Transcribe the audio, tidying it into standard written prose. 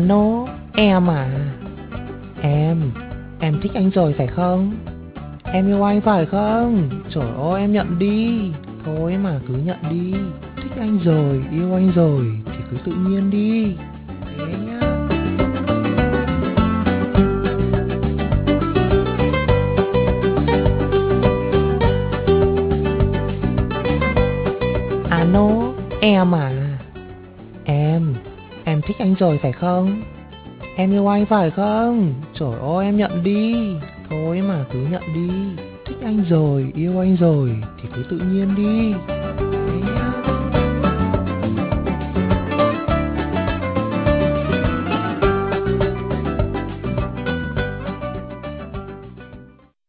Ano, em à? Em thích anh rồi phải không? Em yêu anh phải không? Trời ơi em nhận đi. Thôi mà cứ nhận đi. Thích anh rồi, yêu anh rồi thì cứ tự nhiên đi. Thế nhá. Ano, em à? Em, em thích anh rồi phải không? Em yêu anh phải không? Trời ơi em nhận đi. Thôi mà cứ nhận đi. Thích anh rồi, yêu anh rồi thì cứ tự nhiên đi.